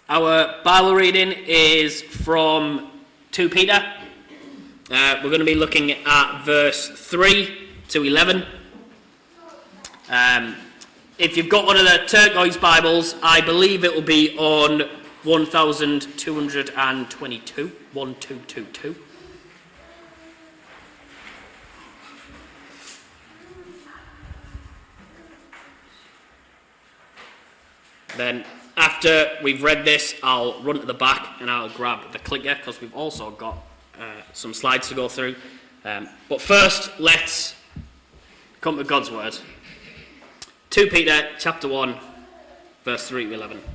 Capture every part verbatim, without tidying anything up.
Our Bible reading is from Second Peter. Uh, we're going to be looking at verse three to eleven. Um, if you've got one of the turquoise Bibles, I believe it will be on one thousand two hundred twenty-two, twelve twenty-two. Then, after we've read this, I'll run to the back and I'll grab the clicker because we've also got uh, some slides to go through. Um, but first, let's come to God's Word. Second Peter chapter one, verse three to eleven.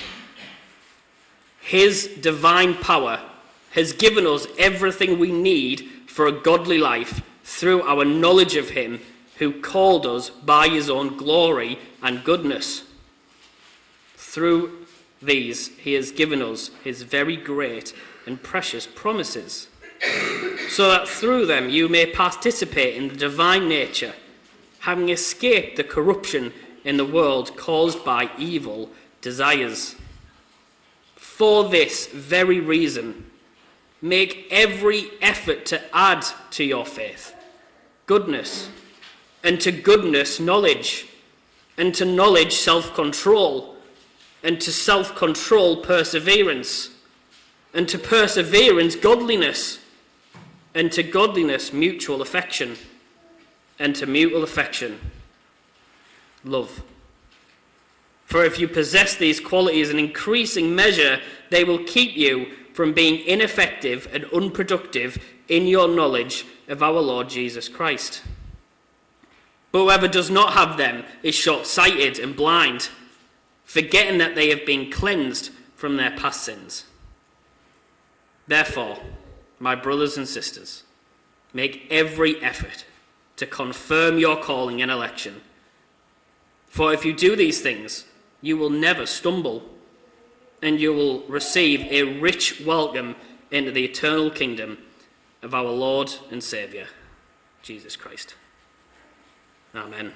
His divine power has given us everything we need for a godly life through our knowledge of Him who called us by His own glory and goodness. Through these, He has given us His very great and precious promises, so that through them you may participate in the divine nature, having escaped the corruption in the world caused by evil desires. For this very reason, make every effort to add to your faith goodness, and to goodness knowledge, and to knowledge self-control, and to self-control perseverance, and to perseverance godliness, and to godliness mutual affection, and to mutual affection love. For if you possess these qualities in increasing measure, they will keep you from being ineffective and unproductive in your knowledge of our Lord Jesus Christ. But whoever does not have them is short-sighted and blind, forgetting that they have been cleansed from their past sins. Therefore, my brothers and sisters, make every effort to confirm your calling and election. For if you do these things, you will never stumble, and you will receive a rich welcome into the eternal kingdom of our Lord and Saviour, Jesus Christ. Amen.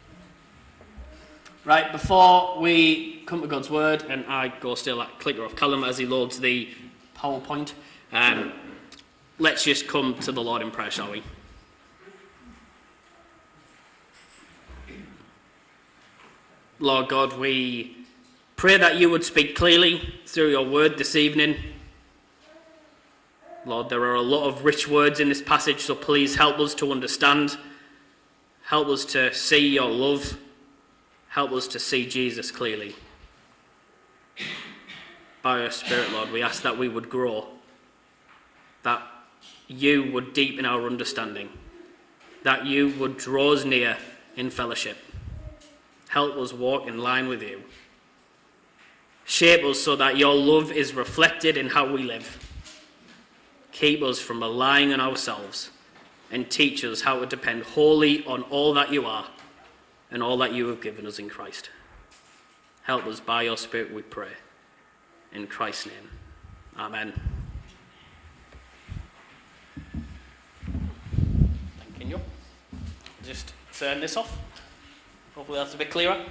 Right, before we come to God's Word, and I go still that clicker off Callum as he loads the PowerPoint, um, let's just come to the Lord in prayer, shall we? Lord God, we pray that you would speak clearly through your word this evening. Lord, there are a lot of rich words in this passage, so please help us to understand. Help us to see your love. Help us to see Jesus clearly. By your Spirit, Lord, we ask that we would grow, that you would deepen our understanding, that you would draw us near in fellowship. Help us walk in line with you. Shape us so that your love is reflected in how we live. Keep us from relying on ourselves and teach us how to depend wholly on all that you are and all that you have given us in Christ. Help us by your Spirit, we pray. In Christ's name, amen. Thank you. Just turn this off. Hopefully that's a bit clearer.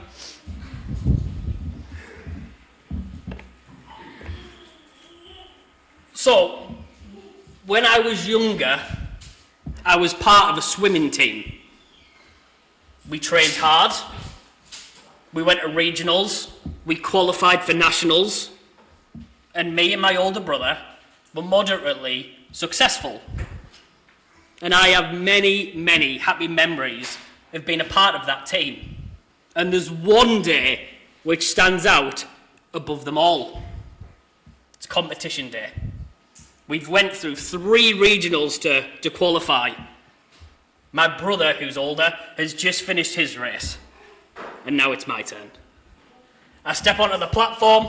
So, when I was younger, I was part of a swimming team. We trained hard, we went to regionals, we qualified for nationals, and me and my older brother were moderately successful. And I have many, many happy memories of being a part of that team. And there's one day which stands out above them all. It's competition day. We've went through three regionals to, to qualify. My brother, who's older, has just finished his race. And now it's my turn. I step onto the platform.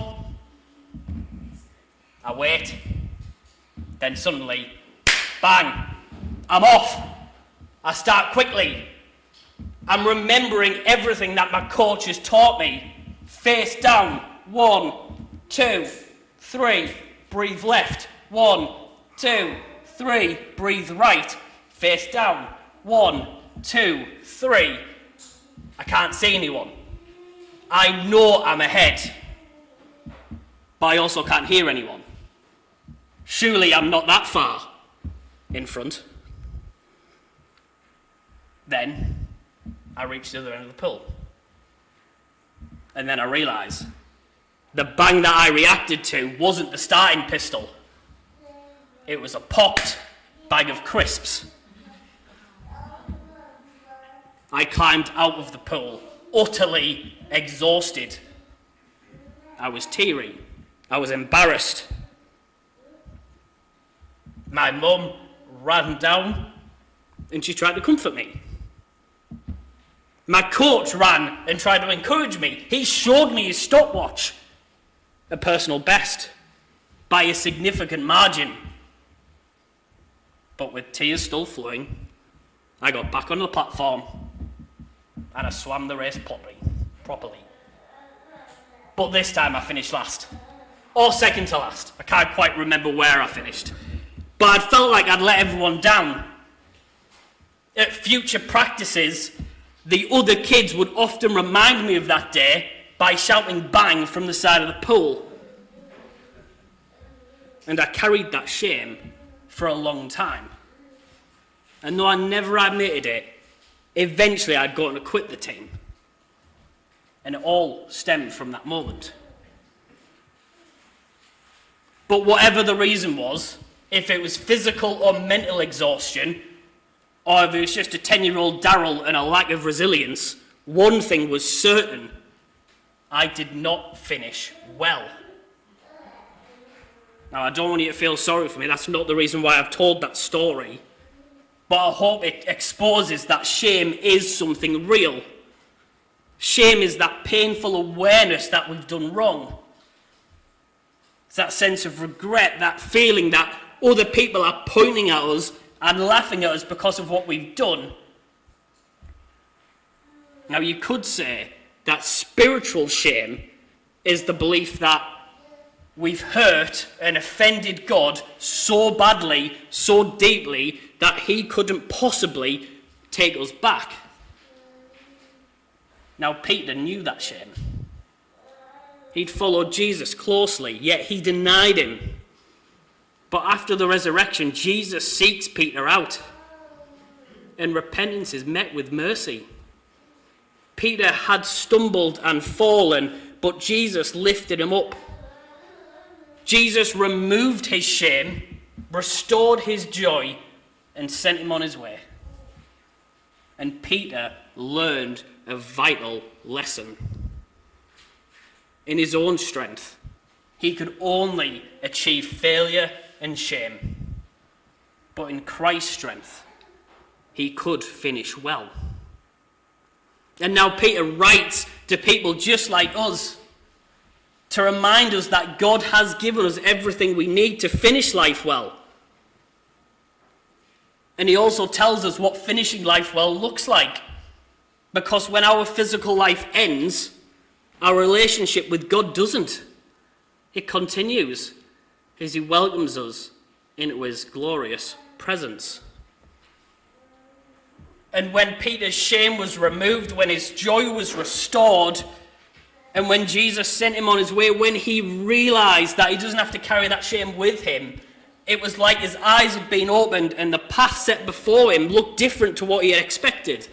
I wait. Then suddenly, bang, I'm off. I start quickly. I'm remembering everything that my coach has taught me. Face down. One, two, three. Breathe left. One, two, three. Breathe right. Face down. One, two, three. I can't see anyone. I know I'm ahead. but I also can't hear anyone. Surely I'm not that far in front. Then I reach the other end of the pool. And then I realise the bang that I reacted to wasn't the starting pistol. It was a popped bag of crisps. I climbed out of the pool, utterly exhausted. I was teary. I was embarrassed. My mum ran down and she tried to comfort me. My coach ran and tried to encourage me. He showed me his stopwatch, a personal best, by a significant margin. But with tears still flowing, I got back on the platform and I swam the race properly. properly. But this time I finished last. Or second to last. I can't quite remember where I finished. But I felt like I'd let everyone down. At future practices, the other kids would often remind me of that day by shouting bang from the side of the pool. And I carried that shame for a long time. And though I never admitted it, eventually I'd gotten to quit the team. And it all stemmed from that moment. But whatever the reason was, if it was physical or mental exhaustion, or if it was just a ten-year-old Darryl and a lack of resilience, one thing was certain: I did not finish well. Now, I don't want you to feel sorry for me. That's not the reason why I've told that story. But I hope it exposes that shame is something real. Shame is that painful awareness that we've done wrong. It's that sense of regret, that feeling that other people are pointing at us and laughing at us because of what we've done. Now, you could say that spiritual shame is the belief that we've hurt and offended God so badly, so deeply, that he couldn't possibly take us back. Now, Peter knew that shame. He'd followed Jesus closely, yet he denied him. But after the resurrection, Jesus seeks Peter out, and repentance is met with mercy. Peter had stumbled and fallen, but Jesus lifted him up. Jesus removed his shame, restored his joy, and sent him on his way. And Peter learned a vital lesson. In his own strength, he could only achieve failure and shame. But in Christ's strength, he could finish well. And now Peter writes to people just like us to remind us that God has given us everything we need to finish life well. And he also tells us what finishing life well looks like. Because when our physical life ends, our relationship with God doesn't. It continues as he welcomes us into his glorious presence. And when Peter's shame was removed, when his joy was restored, and when Jesus sent him on his way, when he realized that he doesn't have to carry that shame with him, it was like his eyes had been opened and the path set before him looked different to what he had expected.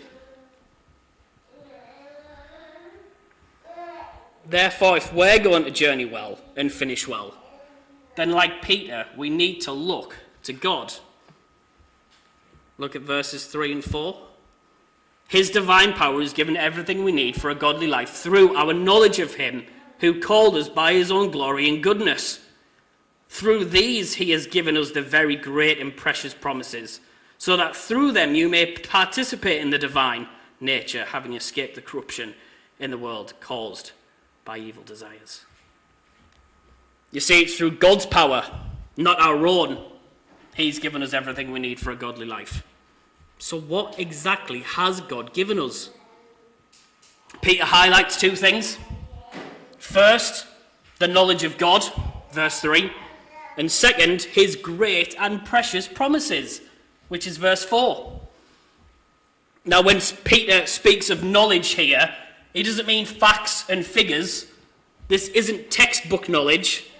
Therefore, if we're going to journey well and finish well, then like Peter, we need to look to God. Look at verses three and four. His divine power has given everything we need for a godly life through our knowledge of him who called us by his own glory and goodness. Through these he has given us the very great and precious promises, so that through them you may participate in the divine nature, having escaped the corruption in the world caused by evil desires. You see, it's through God's power, not our own. He's given us everything we need for a godly life. So what exactly has God given us? Peter highlights two things. First, the knowledge of God, verse three. And second, his great and precious promises, which is verse four. Now, when Peter speaks of knowledge here, he doesn't mean facts and figures. This isn't textbook knowledge.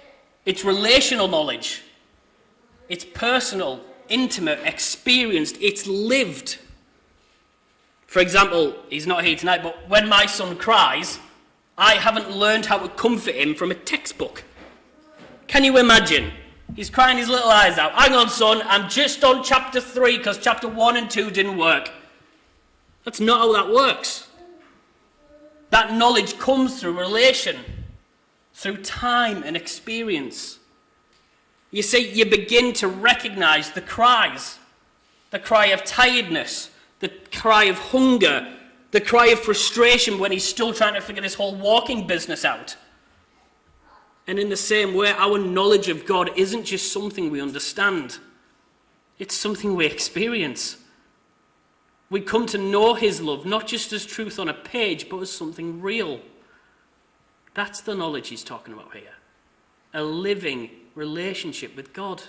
It's relational knowledge. It's personal, intimate, experienced. It's lived. For example, he's not here tonight, but when my son cries, I haven't learned how to comfort him from a textbook. Can you imagine? He's crying his little eyes out. Hang on, son, I'm just on chapter three because chapter one and two didn't work. That's not how that works. That knowledge comes through relation, through time and experience. You see, you begin to recognize the cries, the cry of tiredness, the cry of hunger, the cry of frustration when he's still trying to figure this whole walking business out. And in the same way, our knowledge of God isn't just something we understand. It's something we experience. We come to know his love, not just as truth on a page, but as something real. That's the knowledge he's talking about here. A living relationship with God.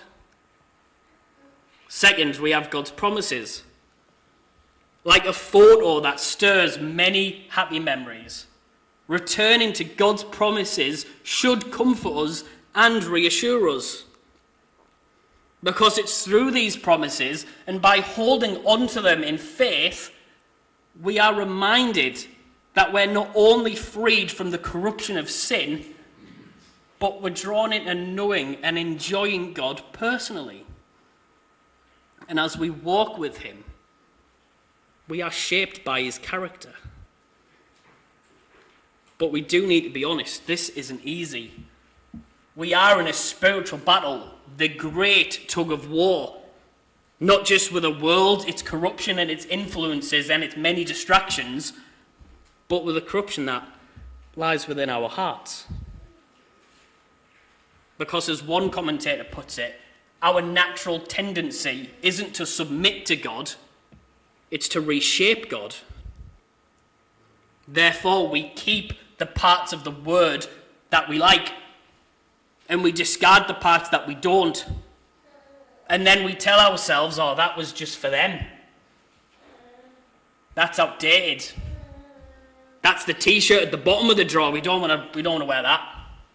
Second, we have God's promises. Like a photo that stirs many happy memories, returning to God's promises should comfort us and reassure us. Because it's through these promises and by holding on to them in faith, we are reminded that we're not only freed from the corruption of sin, but we're drawn into knowing and enjoying God personally. And as we walk with him, we are shaped by his character. But we do need to be honest, this isn't easy. We are in a spiritual battle, the great tug of war. Not just with the world, its corruption and its influences and its many distractions, but with the corruption that lies within our hearts. Because as one commentator puts it, our natural tendency isn't to submit to God, it's to reshape God. Therefore, we keep the parts of the word that we like, and we discard the parts that we don't. And then we tell ourselves, oh, that was just for them. That's outdated. That's the t-shirt at the bottom of the drawer. We don't want to we don't want to wear that.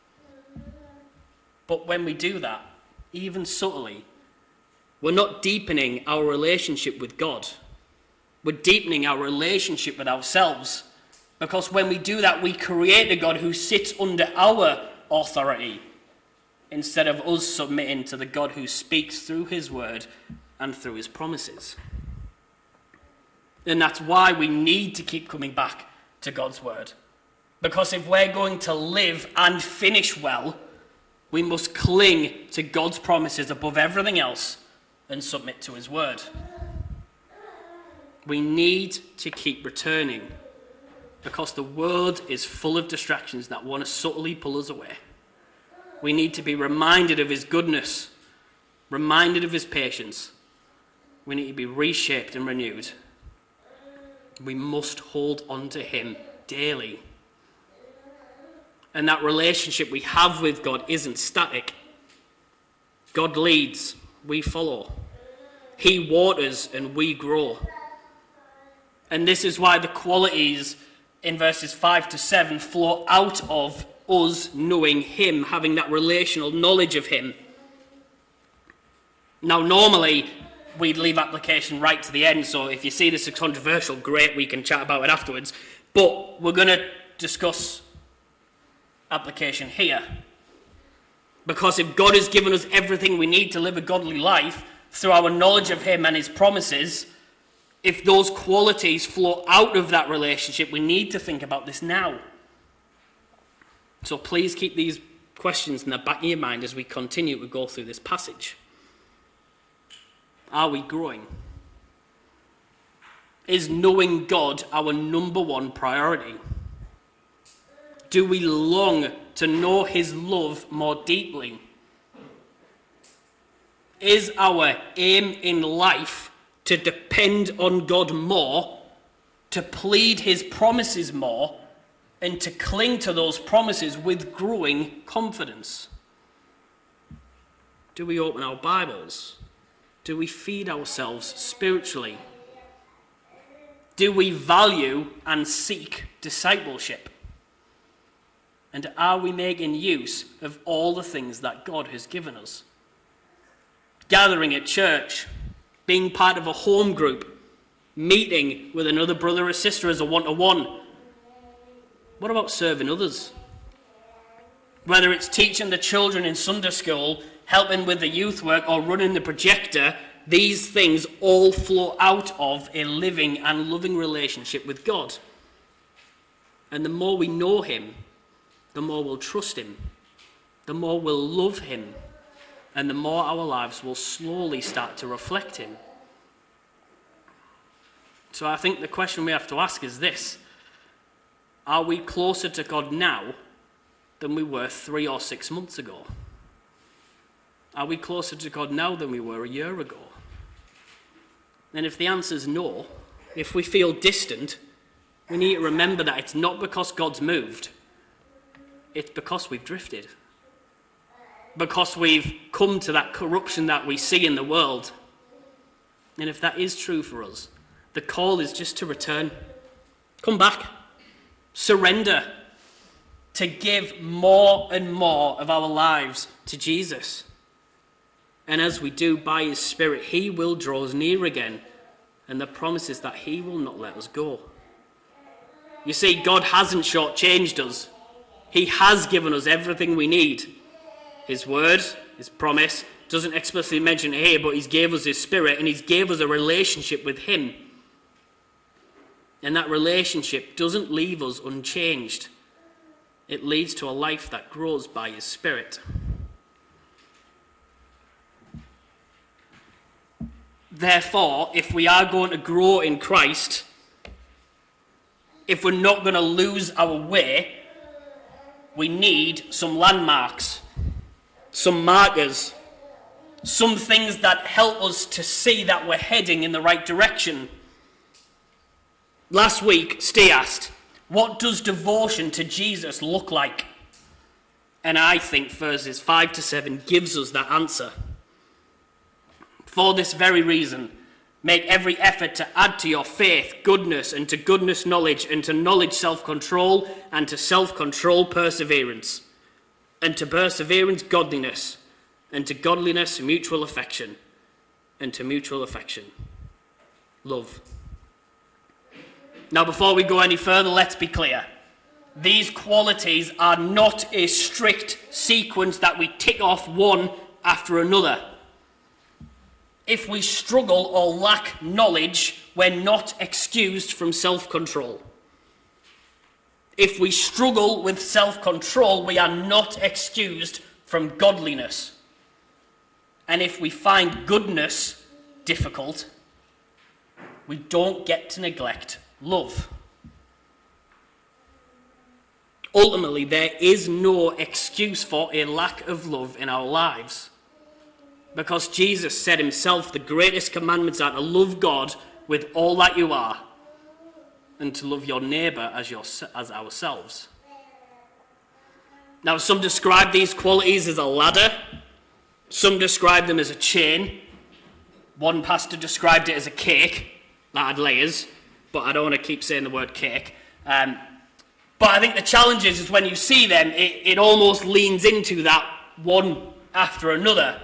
But when we do that, even subtly, we're not deepening our relationship with God. We're deepening our relationship with ourselves. Because when we do that, we create a God who sits under our authority instead of us submitting to the God who speaks through his word and through his promises. And that's why we need to keep coming back to God's word. Because if we're going to live and finish well, we must cling to God's promises above everything else and submit to his word. We need to keep returning because the world is full of distractions that want to subtly pull us away. We need to be reminded of his goodness, reminded of his patience. We need to be reshaped and renewed. We must hold on to him daily. And that relationship we have with God isn't static. God leads, we follow. He waters and we grow. And this is why the qualities in verses five to seven flow out of us knowing him, having that relational knowledge of him. Now, normally, we'd leave application right to the end, so if you see this as controversial, great, we can chat about it afterwards. But we're going to discuss application here. Because if God has given us everything we need to live a godly life through our knowledge of him and his promises, if those qualities flow out of that relationship, we need to think about this now. So please keep these questions in the back of your mind as we continue to go through this passage. Are we growing? Is knowing God our number one priority? Do we long to know his love more deeply? Is our aim in life to depend on God more, to plead his promises more, and to cling to those promises with growing confidence? Do we open our Bibles? Do we feed ourselves spiritually? Do we value and seek discipleship? And are we making use of all the things that God has given us? Gathering at church, being part of a home group, meeting with another brother or sister as a one-to-one. What about serving others? Whether it's teaching the children in Sunday school, helping with the youth work, or running the projector, these things all flow out of a living and loving relationship with God. And the more we know him, the more we'll trust him, the more we'll love him, and the more our lives will slowly start to reflect him. So I think the question we have to ask is this: are we closer to God now than we were three or six months ago? Are we closer to God now than we were a year ago? And if the answer is no, if we feel distant, we need to remember that it's not because God's moved, it's because we've drifted. Because we've come to that corruption that we see in the world. And if that is true for us, the call is just to return. Come back. Surrender. To give more and more of our lives to Jesus. And as we do, by his Spirit, he will draw us near again. And the promise is that he will not let us go. You see, God hasn't shortchanged us. He has given us everything we need. His word, his promise, doesn't explicitly mention it here, but he's gave us his Spirit, and he's gave us a relationship with him. And that relationship doesn't leave us unchanged. It leads to a life that grows by his Spirit. Therefore, if we are going to grow in Christ, if we're not going to lose our way, we need some landmarks, some markers, some things that help us to see that we're heading in the right direction. Last week, Steve asked, what does devotion to Jesus look like? And I think verses five to seven gives us that answer. For this very reason, make every effort to add to your faith goodness, and to goodness knowledge, and to knowledge self-control, and to self-control perseverance, and to perseverance godliness, and to godliness mutual affection, and to mutual affection love. Now, before we go any further, let's be clear. These qualities are not a strict sequence that we tick off one after another. If we struggle or lack knowledge, we're not excused from self-control. If we struggle with self-control, we are not excused from godliness. And if we find goodness difficult, we don't get to neglect love. Ultimately, there is no excuse for a lack of love in our lives. Because Jesus said himself, the greatest commandments are to love God with all that you are, and to love your neighbour as, your, as ourselves. Now, some describe these qualities as a ladder. Some describe them as a chain. One pastor described it as a cake that had layers, but I don't want to keep saying the word cake. Um, but I think the challenge is, is when you see them, it, it almost leans into that one after another.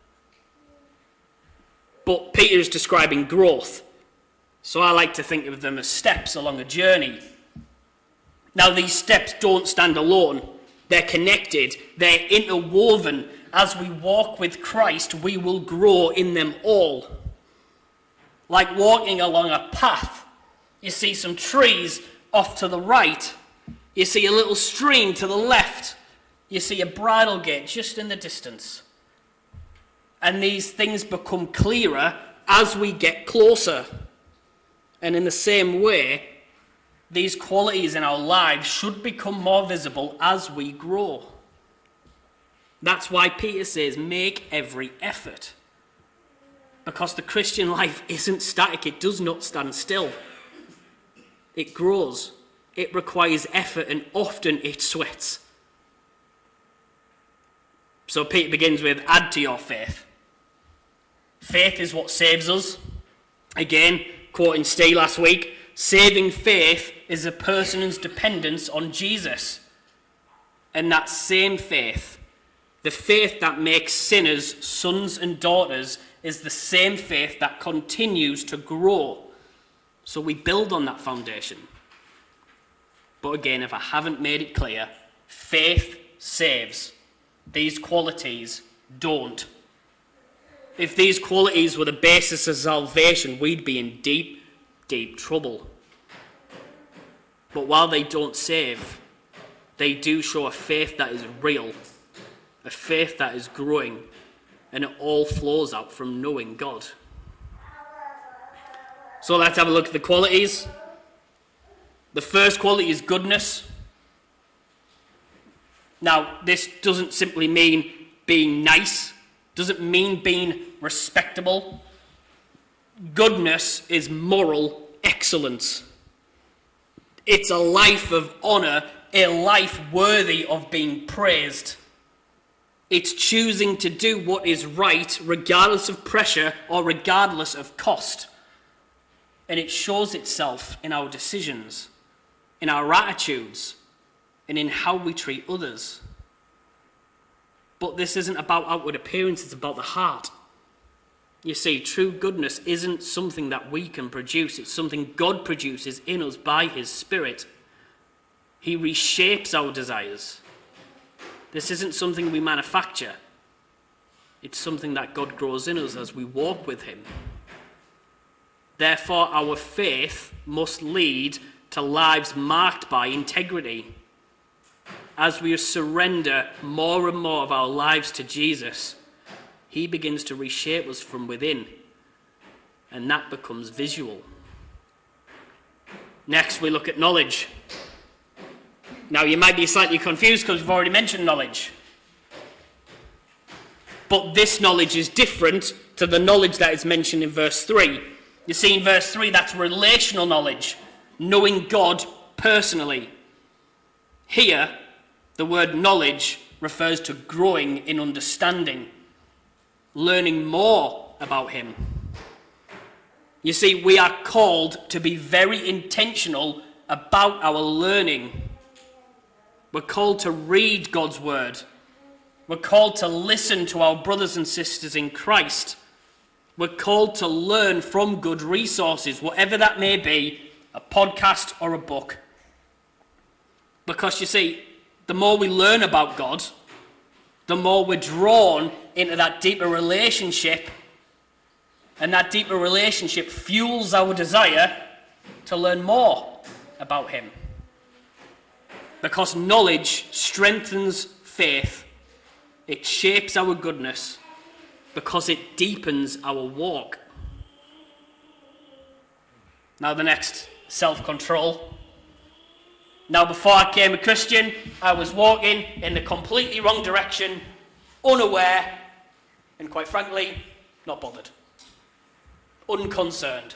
But Peter is describing growth. So I like to think of them as steps along a journey. Now, these steps don't stand alone. They're connected. They're interwoven. As we walk with Christ, we will grow in them all. Like walking along a path. You see some trees off to the right. You see a little stream to the left. You see a bridle gate just in the distance. And these things become clearer as we get closer. And in the same way, these qualities in our lives should become more visible as we grow. That's why Peter says, make every effort. Because the Christian life isn't static. It does not stand still. It grows. It requires effort, and often it sweats. So Peter begins with, add to your faith. Faith is what saves us. Again, quoting Steve last week, saving faith is a person's dependence on Jesus. And that same faith, the faith that makes sinners sons and daughters, is the same faith that continues to grow. So we build on that foundation. But again, if I haven't made it clear, faith saves. These qualities don't. If these qualities were the basis of salvation, we'd be in deep, deep trouble. But while they don't save, they do show a faith that is real, a faith that is growing, and it all flows out from knowing God. So let's have a look at the qualities. The first quality is goodness. Now, this doesn't simply mean being nice, doesn't mean being respectable. Goodness is moral excellence. It's a life of honour, a life worthy of being praised. It's choosing to do what is right regardless of pressure or regardless of cost. And it shows itself in our decisions, in our attitudes, and in how we treat others. But this isn't about outward appearance, it's about the heart. You see, true goodness isn't something that we can produce, it's something God produces in us by his Spirit. He reshapes our desires. This isn't something we manufacture. It's something that God grows in us as we walk with him. Therefore, our faith must lead to lives marked by integrity. As we surrender more and more of our lives to Jesus, he begins to reshape us from within, and that becomes visual. Next, we look at knowledge. Now, you might be slightly confused because we've already mentioned knowledge. But this knowledge is different to the knowledge that is mentioned in verse three. You see, in verse three, that's relational knowledge, knowing God personally. Here, the word knowledge refers to growing in understanding, learning more about him. You see, we are called to be very intentional about our learning. We're called to read God's word. We're called to listen to our brothers and sisters in Christ. We're called to learn from good resources, whatever that may be, a podcast or a book. Because you see, the more we learn about God, the more we're drawn into that deeper relationship, and that deeper relationship fuels our desire to learn more about him. Because knowledge strengthens faith, it shapes our goodness, because it deepens our walk. Now the next, self-control. Now, before I became a Christian, I was walking in the completely wrong direction, unaware, and quite frankly, not bothered. Unconcerned.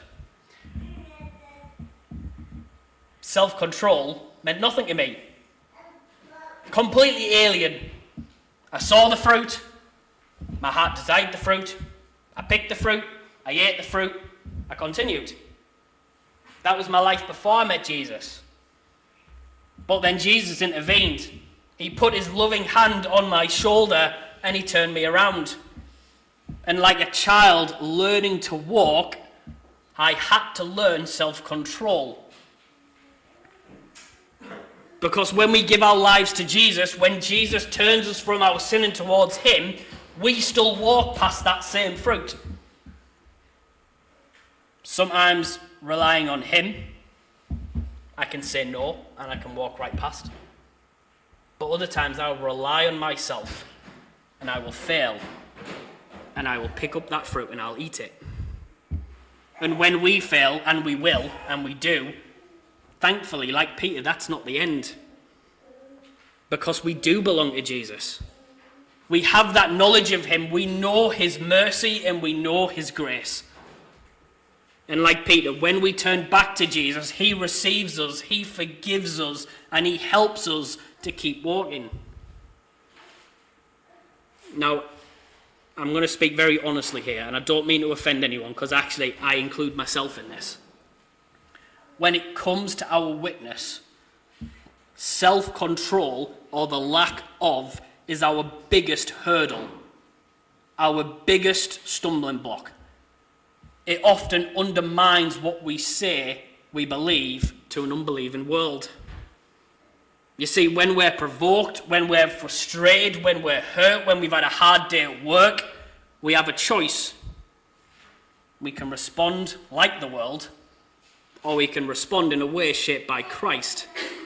Self-control meant nothing to me. Completely alien. I saw the fruit. My heart desired the fruit. I picked the fruit. I ate the fruit. I continued. That was my life before I met Jesus. But then Jesus intervened. He put his loving hand on my shoulder and he turned me around. And like a child learning to walk, I had to learn self-control. Because when we give our lives to Jesus, when Jesus turns us from our sin and towards him, we still walk past that same fruit. Sometimes relying on him, I can say no and I can walk right past. But other times I will rely on myself and I will fail and I will pick up that fruit and I'll eat it. And when we fail, and we will, and we do, thankfully, like Peter, that's not the end. Because we do belong to Jesus. We have that knowledge of him. We know his mercy and we know his grace. And like Peter, when we turn back to Jesus, he receives us, he forgives us, and he helps us to keep walking. Now, I'm going to speak very honestly here, and I don't mean to offend anyone, because actually I include myself in this. When it comes to our witness, self-control or the lack of is our biggest hurdle, our biggest stumbling block. It often undermines what we say we believe to an unbelieving world. You see, when we're provoked, when we're frustrated, when we're hurt, when we've had a hard day at work, we have a choice. We can respond like the world, or we can respond in a way shaped by Christ.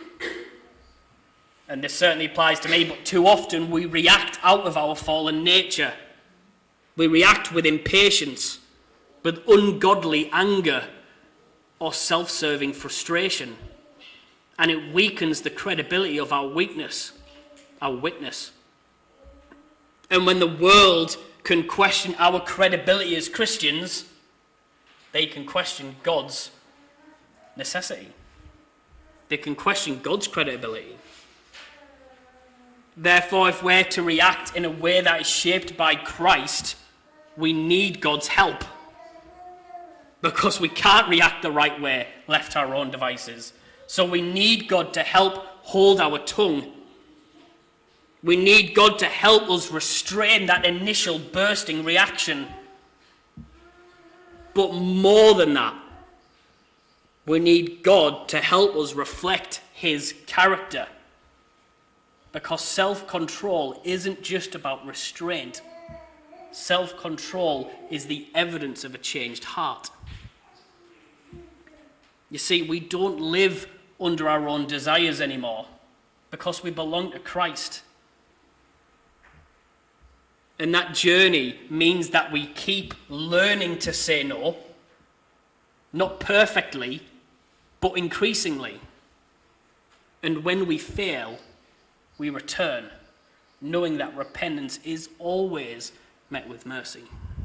And this certainly applies to me, but too often we react out of our fallen nature. We react with impatience, with ungodly anger, or self-serving frustration. And it weakens the credibility of our weakness, our witness. And when the world can question our credibility as Christians, they can question God's necessity. They can question God's credibility. Therefore, if we're to react in a way that is shaped by Christ, we need God's help. Because we can't react the right way, left to our own devices. So we need God to help hold our tongue. We need God to help us restrain that initial bursting reaction. But more than that, we need God to help us reflect his character. Because self-control isn't just about restraint. Self-control is the evidence of a changed heart. You see, we don't live under our own desires anymore because we belong to Christ. And that journey means that we keep learning to say no, not perfectly, but increasingly. And when we fail, we return, knowing that repentance is always met with mercy.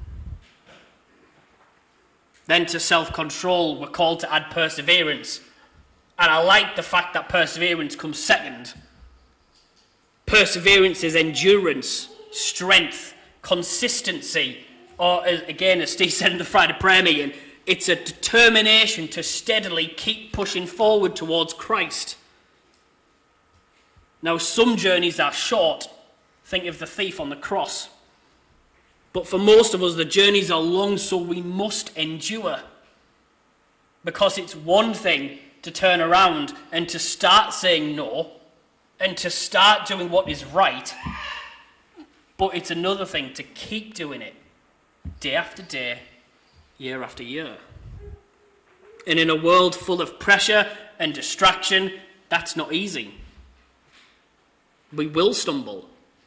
Then to self-control, we're called to add perseverance. And I like the fact that perseverance comes second. Perseverance is endurance, strength, consistency, or again, as Steve said in the Friday prayer meeting, it's a determination to steadily keep pushing forward towards Christ. Now, some journeys are short. Think of the thief on the cross. But for most of us, the journeys are long, so we must endure. Because it's one thing to turn around and to start saying no, and to start doing what is right. But it's another thing to keep doing it, day after day, year after year. And in a world full of pressure and distraction, that's not easy. We will stumble.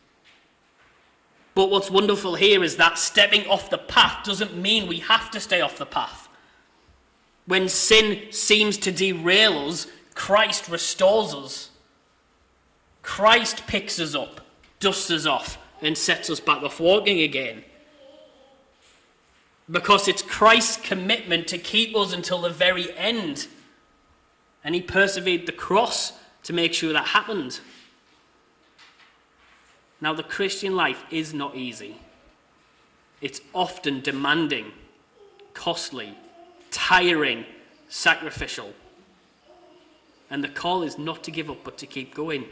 But what's wonderful here is that stepping off the path doesn't mean we have to stay off the path. When sin seems to derail us, Christ restores us. Christ picks us up, dusts us off, and sets us back off walking again. Because it's Christ's commitment to keep us until the very end. And he persevered the cross to make sure that happened. Now, the Christian life is not easy. It's often demanding, costly, tiring, sacrificial. And the call is not to give up, but to keep going.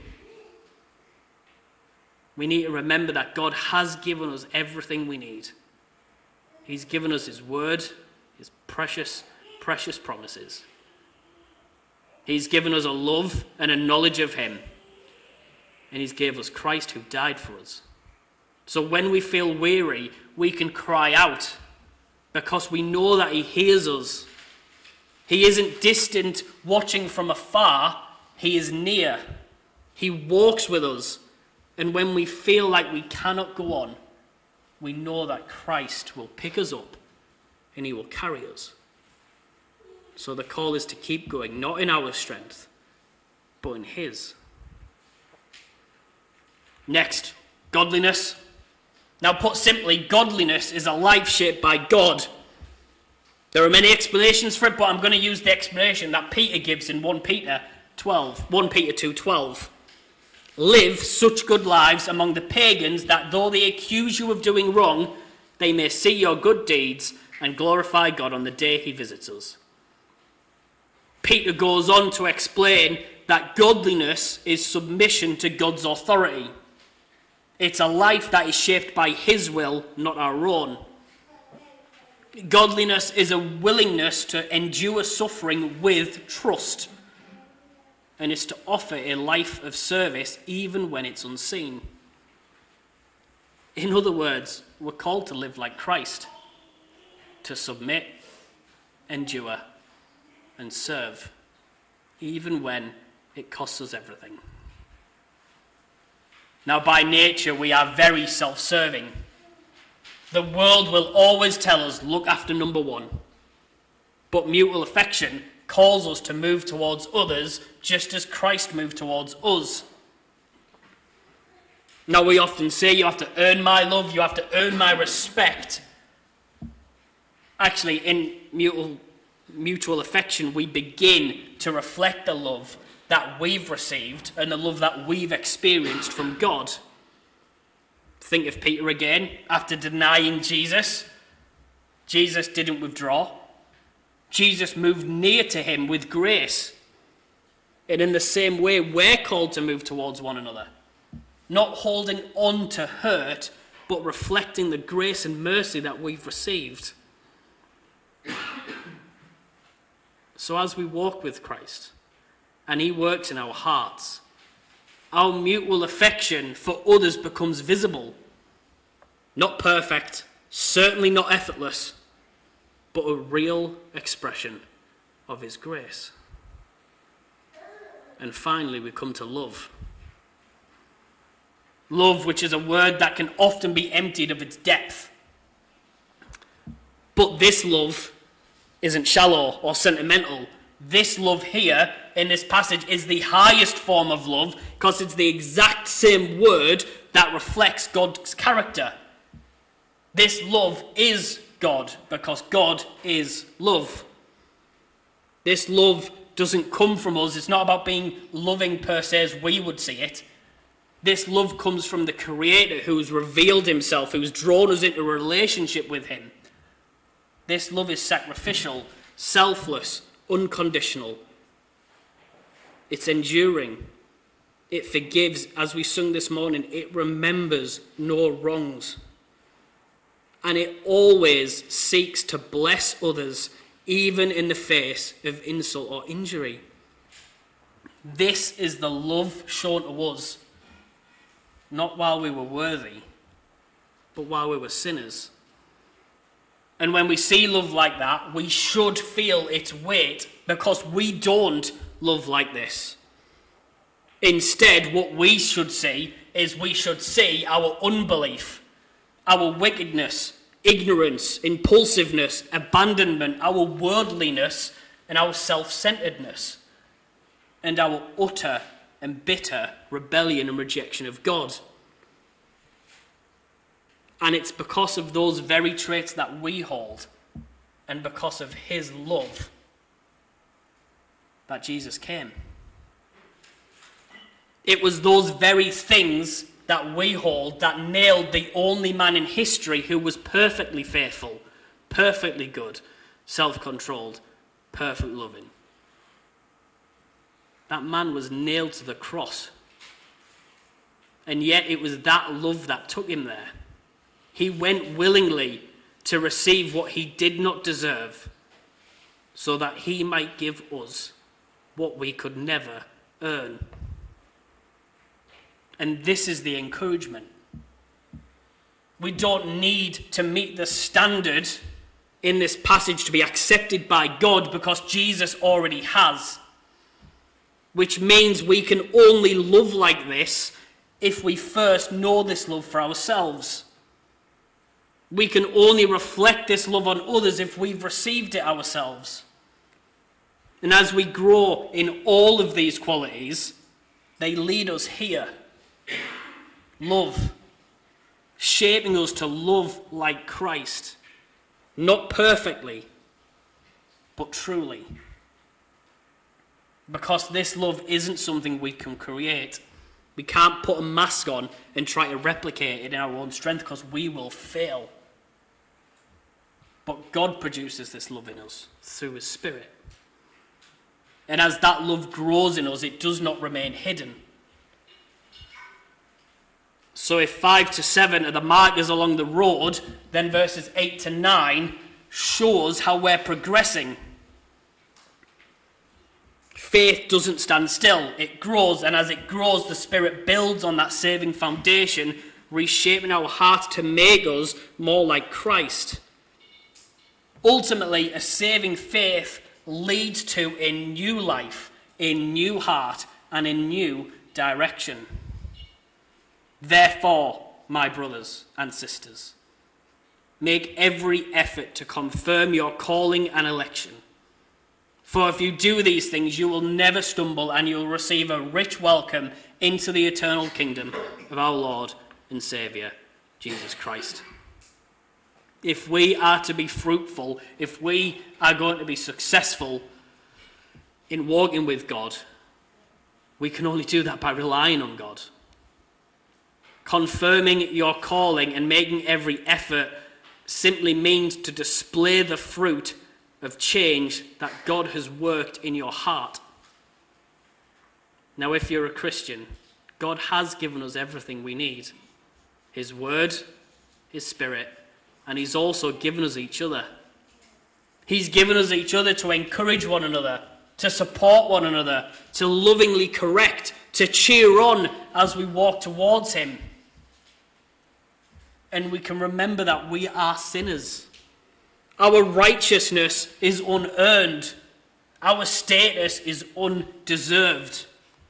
We need to remember that God has given us everything we need. He's given us his word, his precious, precious promises. He's given us a love and a knowledge of him. And he's gave us Christ who died for us. So when we feel weary, we can cry out because we know that he hears us. He isn't distant, watching from afar. He is near. He walks with us. And when we feel like we cannot go on, we know that Christ will pick us up and he will carry us. So the call is to keep going, not in our strength, but in his. Next, godliness. Now, put simply, godliness is a life shaped by God. There are many explanations for it, but I'm going to use the explanation that Peter gives in First Peter twelve, First Peter two twelve. Live such good lives among the pagans that though they accuse you of doing wrong, they may see your good deeds and glorify God on the day he visits us. Peter goes on to explain that godliness is submission to God's authority. It's a life that is shaped by his will, not our own. Godliness is a willingness to endure suffering with trust, and is to offer a life of service even when it's unseen. In other words, we're called to live like Christ, to submit, endure, and serve, even when it costs us everything. Now, by nature, we are very self-serving. The world will always tell us, look after number one. But mutual affection calls us to move towards others just as Christ moved towards us. Now, we often say, you have to earn my love, you have to earn my respect. Actually, in mutual, mutual affection, we begin to reflect the love that we've received and the love that we've experienced from God. Think of Peter again. After denying Jesus, Jesus didn't withdraw. Jesus moved near to him with grace. And in the same way, we're called to move towards one another. Not holding on to hurt, but reflecting the grace and mercy that we've received. So as we walk with Christ, and he works in our hearts, our mutual affection for others becomes visible. Not perfect, certainly not effortless, but a real expression of his grace. And finally, we come to love. Love, which is a word that can often be emptied of its depth. But this love isn't shallow or sentimental. This love here in this passage is the highest form of love because it's the exact same word that reflects God's character. This love is God because God is love. This love doesn't come from us. It's not about being loving per se as we would see it. This love comes from the Creator who has revealed himself, who has drawn us into a relationship with him. This love is sacrificial, selfless, unconditional. It's enduring. It forgives. As we sung this morning, it remembers no wrongs. And it always seeks to bless others, even in the face of insult or injury. This is the love shown to us, not while we were worthy, but while we were sinners. And when we see love like that, we should feel its weight because we don't love like this. Instead, what we should see is we should see our unbelief, our wickedness, ignorance, impulsiveness, abandonment, our worldliness, and our self-centeredness, and our utter and bitter rebellion and rejection of God. And it's because of those very traits that we hold, and because of his love, that Jesus came. It was those very things that we hold that nailed the only man in history who was perfectly faithful, perfectly good, self-controlled, perfect loving. That man was nailed to the cross. And yet it was that love that took him there. He went willingly to receive what he did not deserve, so that he might give us what we could never earn. And this is the encouragement. We don't need to meet the standard in this passage to be accepted by God because Jesus already has. Which means we can only love like this if we first know this love for ourselves. We can only reflect this love on others if we've received it ourselves. And as we grow in all of these qualities, they lead us here. Love. Shaping us to love like Christ. Not perfectly, but truly. Because this love isn't something we can create. We can't put a mask on and try to replicate it in our own strength because we will fail. But God produces this love in us through his Spirit. And as that love grows in us, it does not remain hidden. So if five to seven are the markers along the road, then verses eight to nine shows how we're progressing. Faith doesn't stand still. It grows, and as it grows, the Spirit builds on that saving foundation, reshaping our hearts to make us more like Christ. Ultimately, a saving faith leads to a new life, a new heart, and a new direction. Therefore, my brothers and sisters, make every effort to confirm your calling and election. For if you do these things, you will never stumble, and you will receive a rich welcome into the eternal kingdom of our Lord and Saviour, Jesus Christ. If we are to be fruitful, if we are going to be successful in walking with God, we can only do that by relying on God. Confirming your calling and making every effort simply means to display the fruit of change that God has worked in your heart. Now, if you're a Christian, God has given us everything we need. His word, his Spirit, and he's also given us each other. He's given us each other to encourage one another, to support one another, to lovingly correct, to cheer on as we walk towards him. And we can remember that we are sinners. Our righteousness is unearned. Our status is undeserved.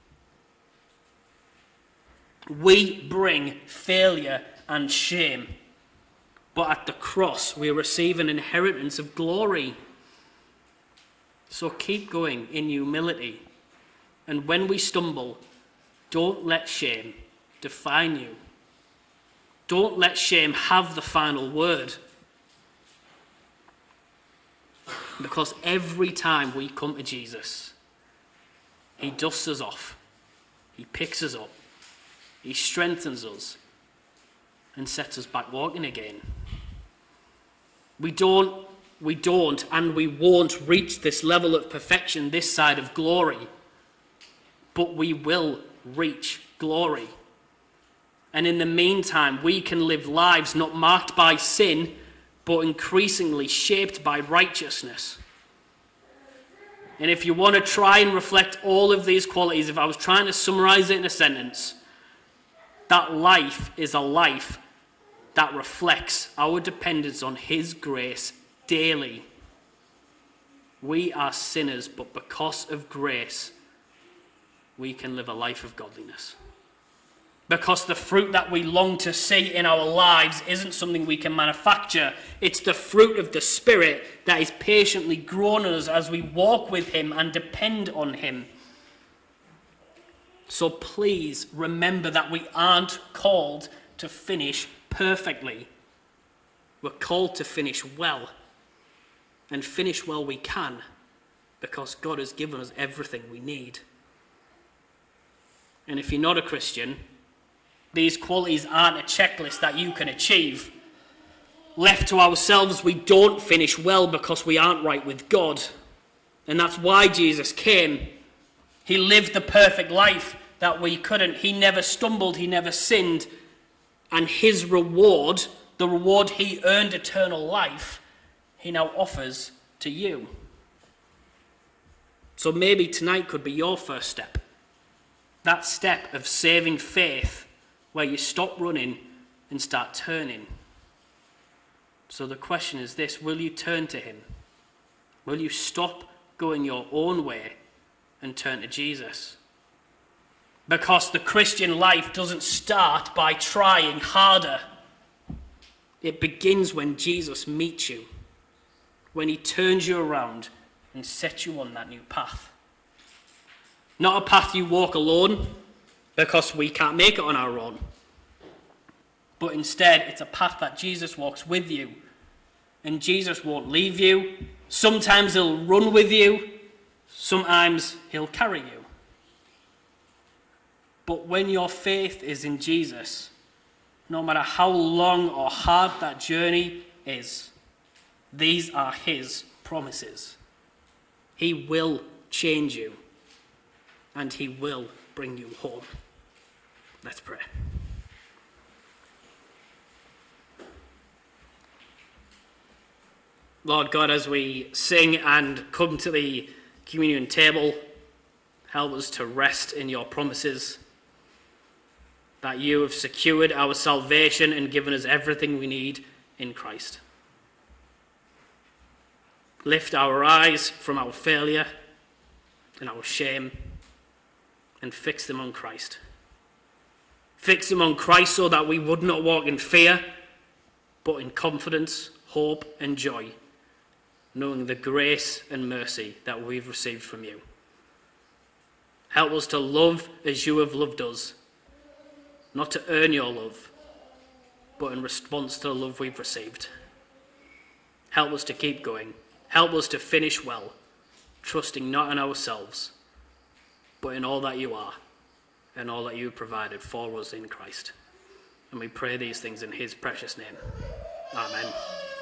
We bring failure and shame. But at the cross, we receive an inheritance of glory. So keep going in humility. And when we stumble, don't let shame define you. Don't let shame have the final word. Because every time we come to Jesus, he dusts us off. He picks us up. He strengthens us and sets us back walking again. We don't, we don't and we won't reach this level of perfection this side of glory. But we will reach glory. And in the meantime, we can live lives not marked by sin, but increasingly shaped by righteousness. And if you want to try and reflect all of these qualities, if I was trying to summarize it in a sentence, that life is a life that reflects our dependence on his grace daily. We are sinners, but because of grace, we can live a life of godliness. Because the fruit that we long to see in our lives isn't something we can manufacture. It's the fruit of the Spirit that is patiently grown in us as we walk with him and depend on him. So please remember that we aren't called to finish perfectly. We're called to finish well. And finish well we can, because God has given us everything we need. And if you're not a Christian, these qualities aren't a checklist that you can achieve. Left to ourselves, we don't finish well because we aren't right with God. And that's why Jesus came. He lived the perfect life that we couldn't. He never stumbled, he never sinned. And his reward, the reward he earned, eternal life, he now offers to you. So maybe tonight could be your first step. That step of saving faith, where you stop running and start turning. So the question is this: will you turn to him? Will you stop going your own way and turn to Jesus? Because the Christian life doesn't start by trying harder. It begins when Jesus meets you, when he turns you around and sets you on that new path. Not a path you walk alone, because we can't make it on our own. But instead, it's a path that Jesus walks with you. And Jesus won't leave you. Sometimes he'll run with you. Sometimes he'll carry you. But when your faith is in Jesus, no matter how long or hard that journey is, these are his promises. He will change you, and he will bring you home. Let's pray. Lord God, as we sing and come to the communion table, help us to rest in your promises, that you have secured our salvation and given us everything we need in Christ. Lift our eyes from our failure and our shame and fix them on Christ. Fix them on Christ so that we would not walk in fear, but in confidence, hope, and joy, knowing the grace and mercy that we've received from you. Help us to love as you have loved us, not to earn your love, but in response to the love we've received. Help us to keep going. Help us to finish well, trusting not in ourselves, but in all that you are and all that you have provided for us in Christ. And we pray these things in his precious name. Amen.